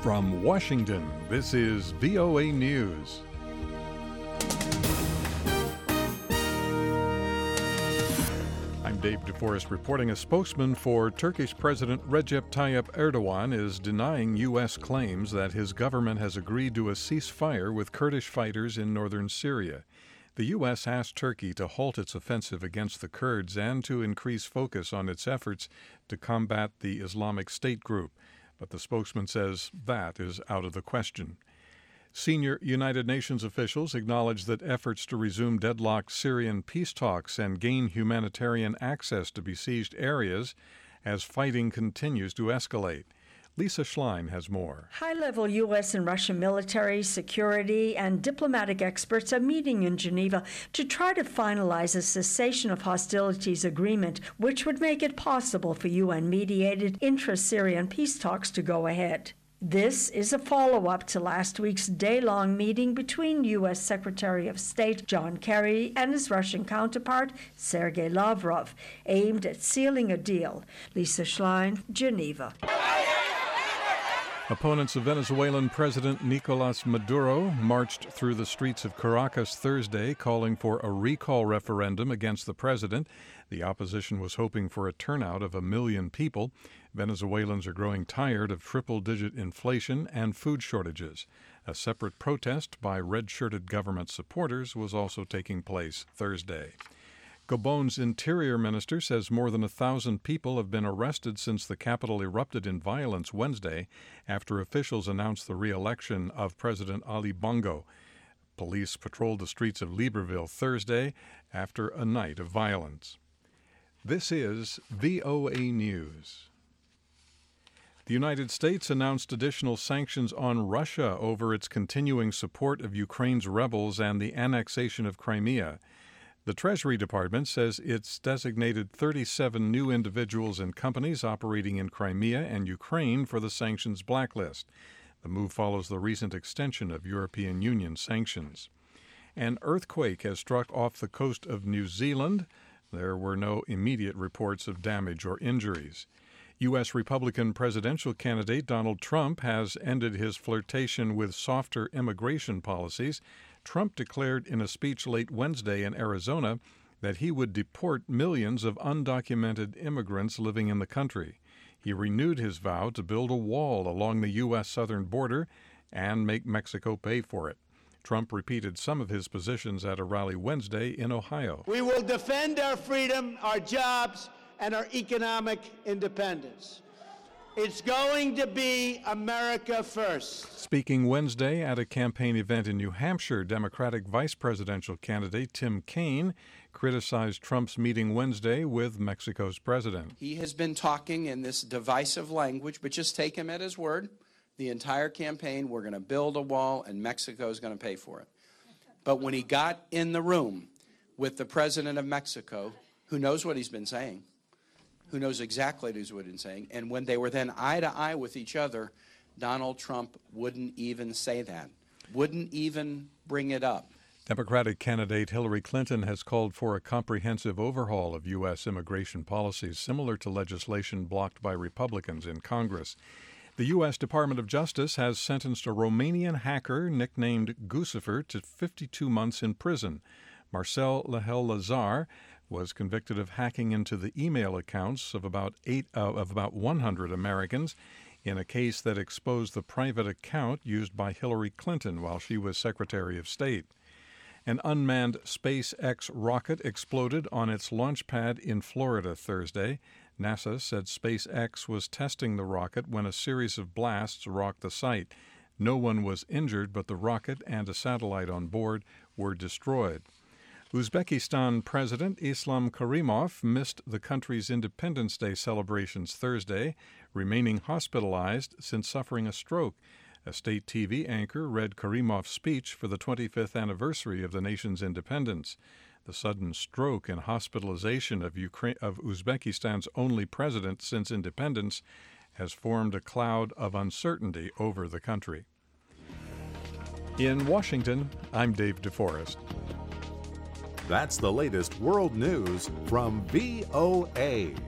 From Washington, this is VOA News. I'm Dave DeForest reporting. A spokesman for Turkish President Recep Tayyip Erdogan is denying U.S. claims that his government has agreed to a ceasefire with Kurdish fighters in northern Syria. The U.S. asked Turkey to halt its offensive against the Kurds and to increase focus on its efforts to combat the Islamic State group. But the spokesman says that is out of the question. Senior United Nations officials acknowledge that efforts to resume deadlocked Syrian peace talks and gain humanitarian access to besieged areas as fighting continues to escalate. Lisa Schlein has more. High-level U.S. and Russian military, security, and diplomatic experts are meeting in Geneva to try to finalize a cessation of hostilities agreement, which would make it possible for UN-mediated intra-Syrian peace talks to go ahead. This is a follow-up to last week's day-long meeting between U.S. Secretary of State John Kerry and his Russian counterpart Sergei Lavrov, aimed at sealing a deal. Lisa Schlein, Geneva. Opponents of Venezuelan President Nicolas Maduro marched through the streets of Caracas Thursday, calling for a recall referendum against the president. The opposition was hoping for a turnout of 1 million people. Venezuelans are growing tired of triple-digit inflation and food shortages. A separate protest by red-shirted government supporters was also taking place Thursday. Gabon's interior minister says more than 1,000 people have been arrested since the capital erupted in violence Wednesday after officials announced the re-election of President Ali Bongo. Police patrolled the streets of Libreville Thursday after a night of violence. This is VOA News. The United States announced additional sanctions on Russia over its continuing support of Ukraine's rebels and the annexation of Crimea. The Treasury Department says it's designated 37 new individuals and companies operating in Crimea and Ukraine for the sanctions blacklist. The move follows the recent extension of European Union sanctions. An earthquake has struck off the coast of New Zealand. There were no immediate reports of damage or injuries. U.S. Republican presidential candidate Donald Trump has ended his flirtation with softer immigration policies. Trump declared in a speech late Wednesday in Arizona that he would deport millions of undocumented immigrants living in the country. He renewed his vow to build a wall along the U.S. southern border and make Mexico pay for it. Trump repeated some of his positions at a rally Wednesday in Ohio. We will defend our freedom, our jobs, and our economic independence. It's going to be America first. Speaking Wednesday at a campaign event in New Hampshire, Democratic vice presidential candidate Tim Kaine criticized Trump's meeting Wednesday with Mexico's president. He has been talking in this divisive language, but just take him at his word. The entire campaign, we're going to build a wall and Mexico is going to pay for it. But when he got in the room with the president of Mexico, who knows what he's been saying, who knows exactly what he's been saying, and when they were then eye to eye with each other, Donald Trump wouldn't even say that, wouldn't even bring it up. Democratic candidate Hillary Clinton has called for a comprehensive overhaul of U.S. immigration policies, similar to legislation blocked by Republicans in Congress. The U.S. Department of Justice has sentenced a Romanian hacker nicknamed Guccifer to 52 months in prison. Marcel Lehel Lazar was convicted of hacking into the email accounts of about 100 Americans in a case that exposed the private account used by Hillary Clinton while she was Secretary of State. An unmanned SpaceX rocket exploded on its launch pad in Florida Thursday. NASA said SpaceX was testing the rocket when a series of blasts rocked the site. No one was injured, but the rocket and a satellite on board were destroyed. Uzbekistan President Islam Karimov missed the country's Independence Day celebrations Thursday, remaining hospitalized since suffering a stroke. A state TV anchor read Karimov's speech for the 25th anniversary of the nation's independence. The sudden stroke and hospitalization of Uzbekistan's only president since independence has formed a cloud of uncertainty over the country. In Washington, I'm Dave DeForest. That's the latest world news from VOA.